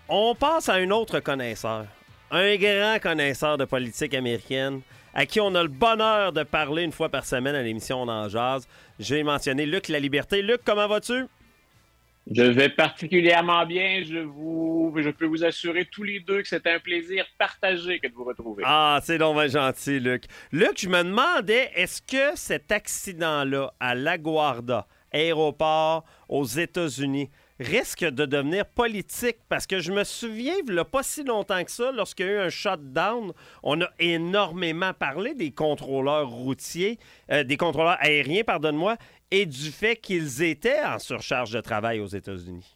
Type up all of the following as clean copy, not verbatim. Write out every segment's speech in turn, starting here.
On passe à un autre connaisseur, un grand connaisseur de politique américaine, à qui on a le bonheur de parler une fois par semaine à l'émission On en jase. J'ai mentionné Luc Laliberté. Luc, comment vas-tu? Je vais particulièrement bien. Je peux vous assurer tous les deux que c'est un plaisir partagé que de vous retrouver. Ah, c'est donc bien gentil, Luc. Luc, je me demandais, est-ce que cet accident-là à LaGuardia, aéroport aux États-Unis, risque de devenir politique? Parce que je me souviens, il n'y a pas si longtemps que ça, lorsqu'il y a eu un shutdown, on a énormément parlé des contrôleurs routiers, des contrôleurs aériens, pardonne-moi, et du fait qu'ils étaient en surcharge de travail aux États-Unis.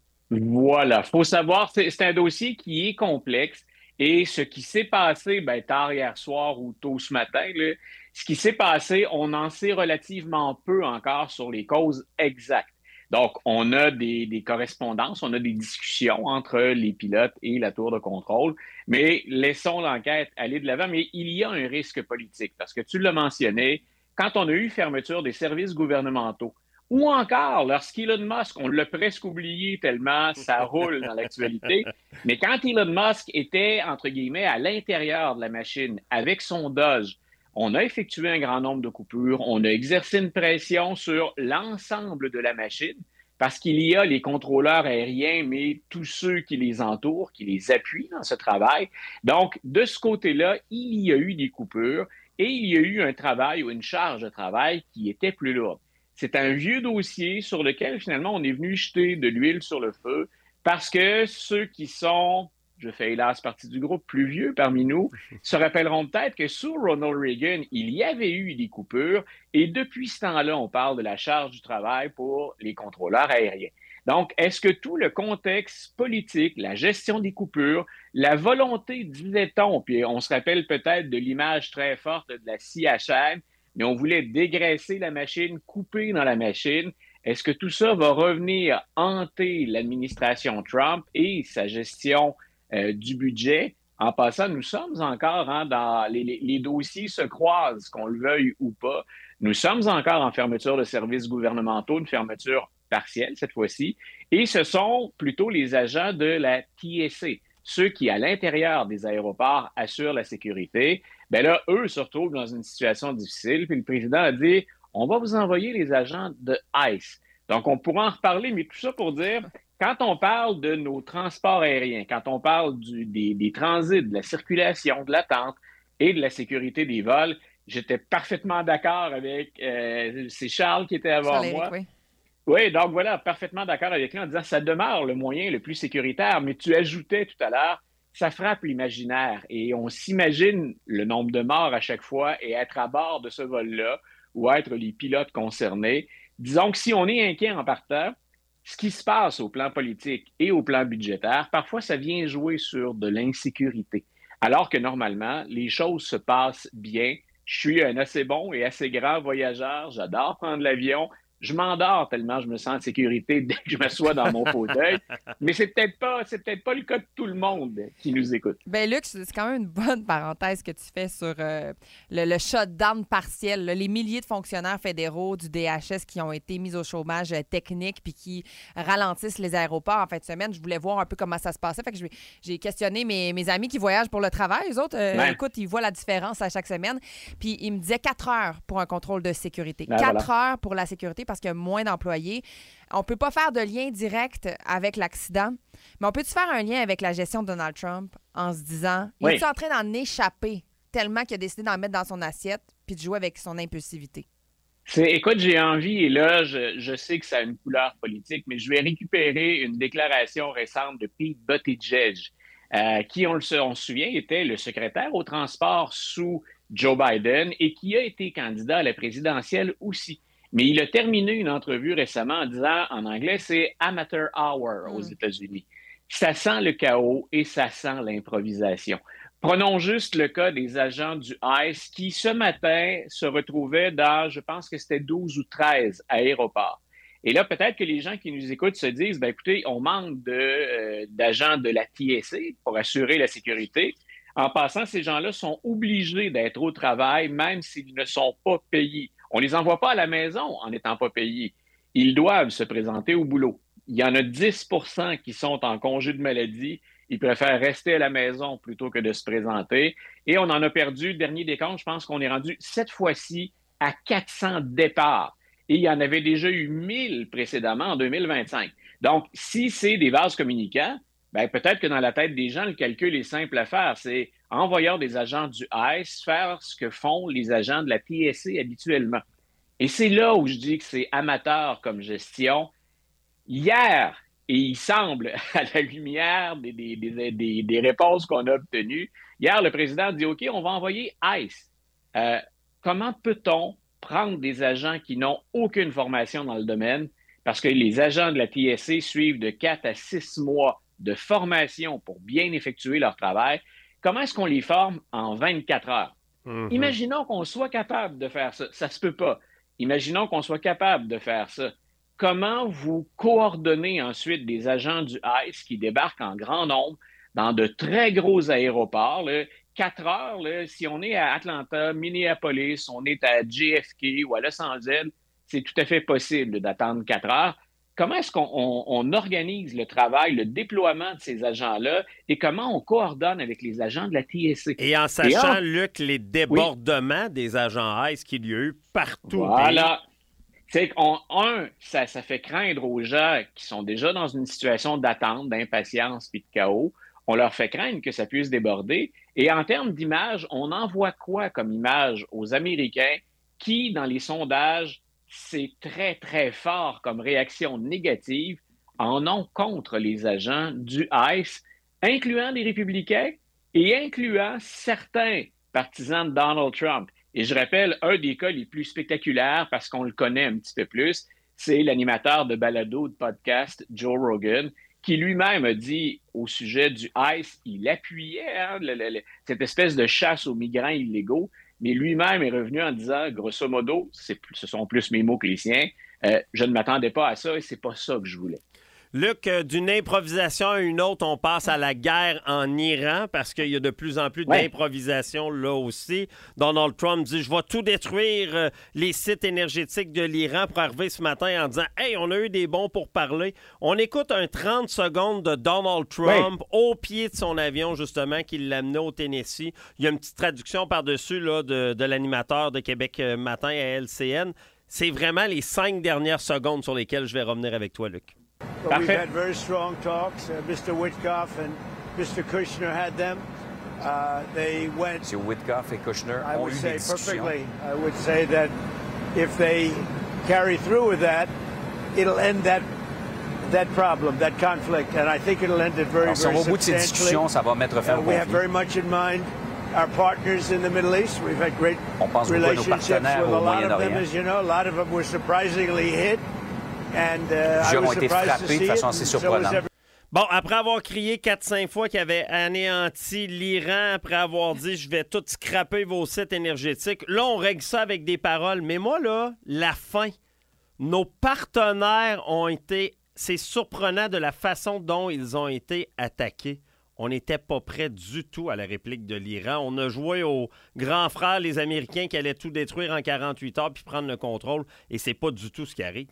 Voilà. Faut savoir, c'est un dossier qui est complexe. Et ce qui s'est passé, tard hier soir ou tôt ce matin, là, ce qui s'est passé, on en sait relativement peu encore sur les causes exactes. Donc, on a des correspondances, on a des discussions entre les pilotes et la tour de contrôle, mais laissons l'enquête aller de l'avant. Mais il y a un risque politique, parce que tu l'as mentionné, quand on a eu fermeture des services gouvernementaux, ou encore lorsqu'Elon Musk, on l'a presque oublié tellement ça roule dans l'actualité, mais quand Elon Musk était, entre guillemets, à l'intérieur de la machine avec son Doge, on a effectué un grand nombre de coupures, on a exercé une pression sur l'ensemble de la machine parce qu'il y a les contrôleurs aériens, mais tous ceux qui les entourent, qui les appuient dans ce travail. Donc, de ce côté-là, il y a eu des coupures et il y a eu un travail ou une charge de travail qui était plus lourde. C'est un vieux dossier sur lequel, finalement, on est venu jeter de l'huile sur le feu parce que ceux qui sont, je fais hélas partie du groupe plus vieux parmi nous, se rappelleront peut-être que sous Ronald Reagan, il y avait eu des coupures et depuis ce temps-là, on parle de la charge du travail pour les contrôleurs aériens. Donc, est-ce que tout le contexte politique, la gestion des coupures, la volonté, disait-on, puis on se rappelle peut-être de l'image très forte de la scie à chaîne, mais on voulait dégraisser la machine, couper dans la machine. Est-ce que tout ça va revenir hanter l'administration Trump et sa gestion du budget? En passant, nous sommes encore dans les dossiers se croisent, qu'on le veuille ou pas. Nous sommes encore en fermeture de services gouvernementaux, une fermeture partielle cette fois-ci, et ce sont plutôt les agents de la TSA, ceux qui, à l'intérieur des aéroports, assurent la sécurité. Bien là, eux se retrouvent dans une situation difficile, puis le président a dit « On va vous envoyer les agents de ICE ». Donc, on pourra en reparler, mais tout ça pour dire, quand on parle de nos transports aériens, quand on parle des transits, de la circulation, de l'attente et de la sécurité des vols, j'étais parfaitement d'accord avec, c'est Charles qui était avant Charles-Éric, moi. oui. Oui, donc voilà, parfaitement d'accord avec lui en disant ça demeure le moyen le plus sécuritaire, mais tu ajoutais tout à l'heure, ça frappe l'imaginaire et on s'imagine le nombre de morts à chaque fois et être à bord de ce vol-là ou être les pilotes concernés. Disons que si on est inquiet en partant, ce qui se passe au plan politique et au plan budgétaire, parfois ça vient jouer sur de l'insécurité. Alors que normalement, les choses se passent bien. Je suis un assez bon et assez grand voyageur, j'adore prendre l'avion. Je m'endors tellement je me sens en sécurité dès que je m'assois dans mon fauteuil. Mais c'est peut-être pas le cas de tout le monde qui nous écoute. Ben Luc, c'est quand même une bonne parenthèse que tu fais sur le shutdown partiel. Là. Les milliers de fonctionnaires fédéraux du DHS qui ont été mis au chômage technique puis qui ralentissent les aéroports en fin de semaine. Je voulais voir un peu comment ça se passait. Fait que j'ai questionné mes amis qui voyagent pour le travail. Eux autres, écoute, ils voient la différence à chaque semaine. Puis ils me disaient 4 heures pour un contrôle de sécurité. 4 heures pour la sécurité parce qu'il y a moins d'employés. On ne peut pas faire de lien direct avec l'accident, mais on peut-tu faire un lien avec la gestion de Donald Trump en se disant, il est en train d'en échapper tellement qu'il a décidé d'en mettre dans son assiette puis de jouer avec son impulsivité? Écoute, j'ai envie, et là, je sais que ça a une couleur politique, mais je vais récupérer une déclaration récente de Pete Buttigieg, qui, on se souvient, était le secrétaire au transport sous Joe Biden et qui a été candidat à la présidentielle aussi. Mais il a terminé une entrevue récemment en disant, en anglais, c'est amateur hour aux États-Unis. Ça sent le chaos et ça sent l'improvisation. Prenons juste le cas des agents du ICE qui, ce matin, se retrouvaient dans, je pense que c'était 12 ou 13 aéroports. Et là, peut-être que les gens qui nous écoutent se disent, écoutez, on manque d'agents de la TSA pour assurer la sécurité. En passant, ces gens-là sont obligés d'être au travail, même s'ils ne sont pas payés. On ne les envoie pas à la maison en n'étant pas payés. Ils doivent se présenter au boulot. il y en a 10 qui sont en congé de maladie. Ils préfèrent rester à la maison plutôt que de se présenter. Et on en a perdu, dernier décompte, je pense qu'on est rendu cette fois-ci à 400 départs. Et il y en avait déjà eu 1000 précédemment en 2025. Donc, si c'est des vases communicants, bien, peut-être que dans la tête des gens, le calcul est simple à faire. C'est envoyer des agents du ICE faire ce que font les agents de la TSA habituellement. Et c'est là où je dis que c'est amateur comme gestion. Hier, et il semble, à la lumière des réponses qu'on a obtenues, hier, le président a dit, OK, on va envoyer ICE. Comment peut-on prendre des agents qui n'ont aucune formation dans le domaine, parce que les agents de la TSA suivent de 4 à 6 mois de formation pour bien effectuer leur travail. Comment est-ce qu'on les forme en 24 heures? Imaginons qu'on soit capable de faire ça. Ça se peut pas. Imaginons qu'on soit capable de faire ça. Comment vous coordonnez ensuite des agents du ICE qui débarquent en grand nombre dans de très gros aéroports? Là, 4 heures, là, si on est à Atlanta, Minneapolis, on est à JFK ou à Los Angeles, c'est tout à fait possible d'attendre 4 heures. Comment est-ce qu'on organise le travail, le déploiement de ces agents-là et comment on coordonne avec les agents de la TSA? Et en sachant, Luc, les débordements des agents ICE qu'il y a eu partout. Voilà. C'est ça fait craindre aux gens qui sont déjà dans une situation d'attente, d'impatience puis de chaos. On leur fait craindre que ça puisse déborder. Et en termes d'image, on envoie quoi comme image aux Américains qui, dans les sondages, c'est très, très fort comme réaction négative, en ont contre les agents du ICE, incluant les républicains et incluant certains partisans de Donald Trump. Et je rappelle, un des cas les plus spectaculaires, parce qu'on le connaît un petit peu plus, c'est l'animateur de balado de podcast Joe Rogan, qui lui-même a dit au sujet du ICE, il appuyait cette espèce de chasse aux migrants illégaux, mais lui-même est revenu en disant, grosso modo, ce sont plus mes mots que les siens, je ne m'attendais pas à ça et c'est pas ça que je voulais. Luc, d'une improvisation à une autre, on passe à la guerre en Iran parce qu'il y a de plus en plus d'improvisation là aussi. Donald Trump dit « Je vais tout détruire les sites énergétiques de l'Iran » pour arriver ce matin en disant « Hey, on a eu des bons pourparlers. » On écoute un 30 secondes de Donald Trump au pied de son avion, justement, qui l'amenait au Tennessee. Il y a une petite traduction par-dessus là, de l'animateur de Québec Matin à LCN. C'est vraiment les 5 dernières secondes sur lesquelles je vais revenir avec toi, Luc. But we've had very strong talks. Mr. Witkoff and Mr. Kushner had them. They went. Monsieur Witkoff et Kushner ont eu des discussions. I would say that if they carry through with that, it'll end that problem, that conflict, and I think it'll end it very, very substantially. Au bout de ces discussions, ça va mettre fin au conflit. We have very much in mind our partners in the Middle East. We've had great relationships with a lot of them, as you know. A lot of them were surprisingly hit. Plusieurs ont été frappés de façon assez surprenante. Bon, après avoir crié 4-5 fois qu'il avait anéanti l'Iran, après avoir dit « Je vais tout scraper vos sites énergétiques », là, on règle ça avec des paroles. Mais moi, là, la fin, nos partenaires ont été... C'est surprenant de la façon dont ils ont été attaqués. On n'était pas prêt du tout à la réplique de l'Iran. On a joué aux grands frères, les Américains, qui allaient tout détruire en 48 heures puis prendre le contrôle. Et c'est pas du tout ce qui arrive.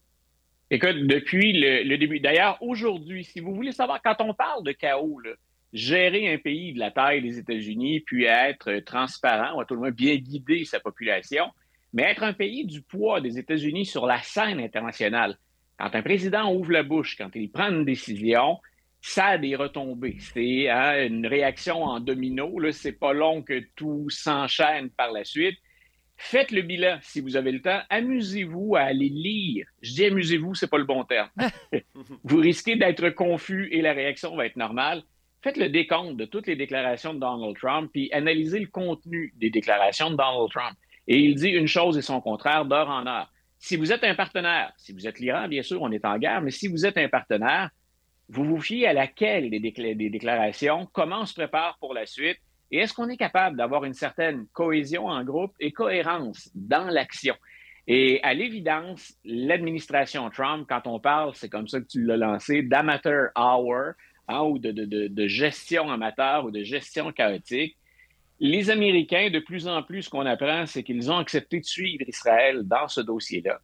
Écoute, depuis le début. D'ailleurs, aujourd'hui, si vous voulez savoir, quand on parle de chaos, là, gérer un pays de la taille des États-Unis, puis être transparent, ou à tout le moins bien guider sa population, mais être un pays du poids des États-Unis sur la scène internationale. Quand un président ouvre la bouche, quand il prend une décision, ça a des retombées. C'est une réaction en domino. Là, c'est pas long que tout s'enchaîne par la suite. Faites le bilan si vous avez le temps. Amusez-vous à aller lire. Je dis amusez-vous, c'est pas le bon terme. Vous risquez d'être confus et la réaction va être normale. Faites le décompte de toutes les déclarations de Donald Trump puis analysez le contenu des déclarations de Donald Trump. Et il dit une chose et son contraire d'heure en heure. Si vous êtes un partenaire, si vous êtes l'Iran, bien sûr, on est en guerre, mais si vous êtes un partenaire, vous vous fiez à laquelle des déclarations, comment on se prépare pour la suite, et est-ce qu'on est capable d'avoir une certaine cohésion en groupe et cohérence dans l'action? Et à l'évidence, l'administration Trump, quand on parle, c'est comme ça que tu l'as lancé, d'amateur hour, ou de gestion amateur ou de gestion chaotique, les Américains, de plus en plus, ce qu'on apprend, c'est qu'ils ont accepté de suivre Israël dans ce dossier-là.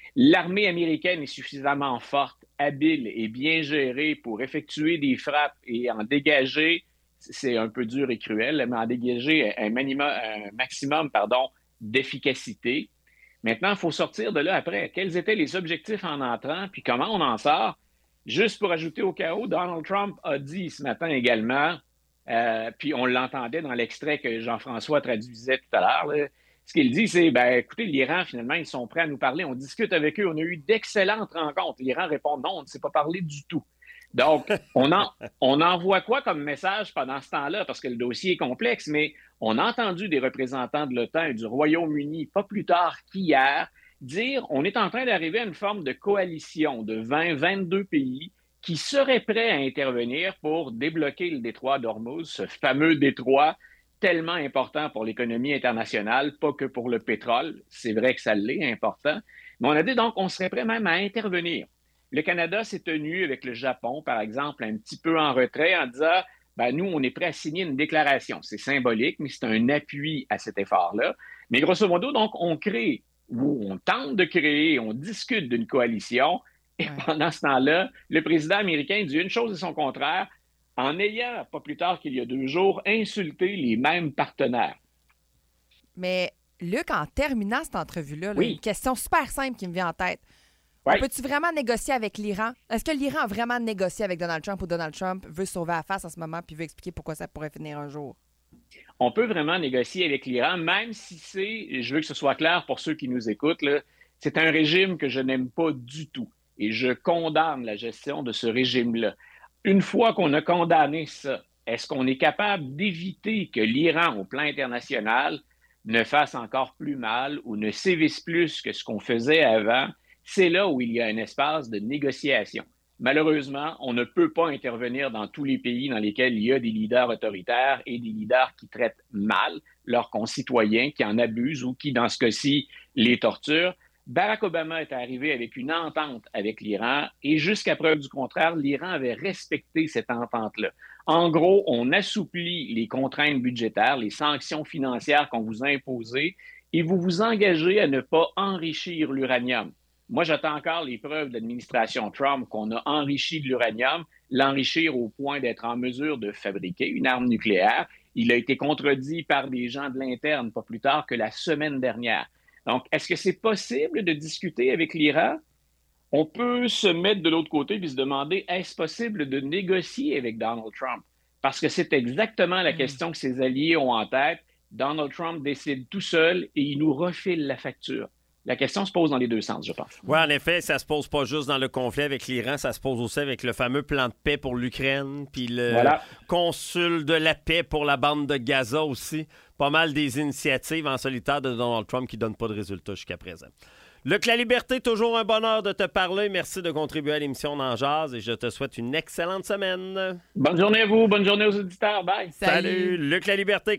L'armée américaine est suffisamment forte, habile et bien gérée pour effectuer des frappes et en dégager, c'est un peu dur et cruel, mais en dégager un maximum d'efficacité. Maintenant, il faut sortir de là après. Quels étaient les objectifs en entrant, puis comment on en sort? Juste pour ajouter au chaos, Donald Trump a dit ce matin également, puis on l'entendait dans l'extrait que Jean-François traduisait tout à l'heure, là, ce qu'il dit, c'est, écoutez, l'Iran, finalement, ils sont prêts à nous parler. On discute avec eux. On a eu d'excellentes rencontres. L'Iran répond non, on ne s'est pas parlé du tout. Donc, on envoie quoi comme message pendant ce temps-là? Parce que le dossier est complexe, mais on a entendu des représentants de l'OTAN et du Royaume-Uni, pas plus tard qu'hier, dire on est en train d'arriver à une forme de coalition de 20-22 pays qui seraient prêts à intervenir pour débloquer le détroit d'Ormuz, ce fameux détroit tellement important pour l'économie internationale, pas que pour le pétrole. C'est vrai que ça l'est, important. Mais on a dit donc on serait prêt même à intervenir. Le Canada s'est tenu avec le Japon, par exemple, un petit peu en retrait en disant nous, on est prêt à signer une déclaration. C'est symbolique, mais c'est un appui à cet effort-là. Mais grosso modo, donc, on crée, ou on tente de créer, on discute d'une coalition. Et pendant ce temps-là, le président américain dit une chose et son contraire, en ayant, pas plus tard qu'il y a 2 jours, insulté les mêmes partenaires. Mais Luc, en terminant cette entrevue-là, oui. Une question super simple qui me vient en tête. Oui. Peux-tu vraiment négocier avec l'Iran? Est-ce que l'Iran a vraiment négocié avec Donald Trump ou Donald Trump veut se sauver la face en ce moment puis veut expliquer pourquoi ça pourrait finir un jour? On peut vraiment négocier avec l'Iran, même si je veux que ce soit clair pour ceux qui nous écoutent, là, c'est un régime que je n'aime pas du tout. Et je condamne la gestion de ce régime-là. Une fois qu'on a condamné ça, est-ce qu'on est capable d'éviter que l'Iran, au plan international, ne fasse encore plus mal ou ne sévisse plus que ce qu'on faisait avant? C'est là où il y a un espace de négociation. Malheureusement, on ne peut pas intervenir dans tous les pays dans lesquels il y a des leaders autoritaires et des leaders qui traitent mal leurs concitoyens, qui en abusent ou qui, dans ce cas-ci, les torturent. Barack Obama est arrivé avec une entente avec l'Iran et jusqu'à preuve du contraire, l'Iran avait respecté cette entente-là. En gros, on assouplit les contraintes budgétaires, les sanctions financières qu'on vous a imposées et vous vous engagez à ne pas enrichir l'uranium. Moi, j'attends encore les preuves de l'administration Trump qu'on a enrichi de l'uranium, l'enrichir au point d'être en mesure de fabriquer une arme nucléaire. Il a été contredit par des gens de l'interne pas plus tard que la semaine dernière. Donc, est-ce que c'est possible de discuter avec l'Iran? On peut se mettre de l'autre côté et se demander, est-ce possible de négocier avec Donald Trump? Parce que c'est exactement la question que ses alliés ont en tête. Donald Trump décide tout seul et il nous refile la facture. La question se pose dans les 2 sens, je pense. Oui, en effet, ça se pose pas juste dans le conflit avec l'Iran, ça se pose aussi avec le fameux plan de paix pour l'Ukraine, puis le consul de la paix pour la bande de Gaza aussi. Pas mal des initiatives en solitaire de Donald Trump qui ne donnent pas de résultats jusqu'à présent. Luc La Liberté, toujours un bonheur de te parler. Merci de contribuer à l'émission d'En Jazz et je te souhaite une excellente semaine. Bonne journée à vous, bonne journée aux auditeurs. Bye. Salut. Luc La Liberté.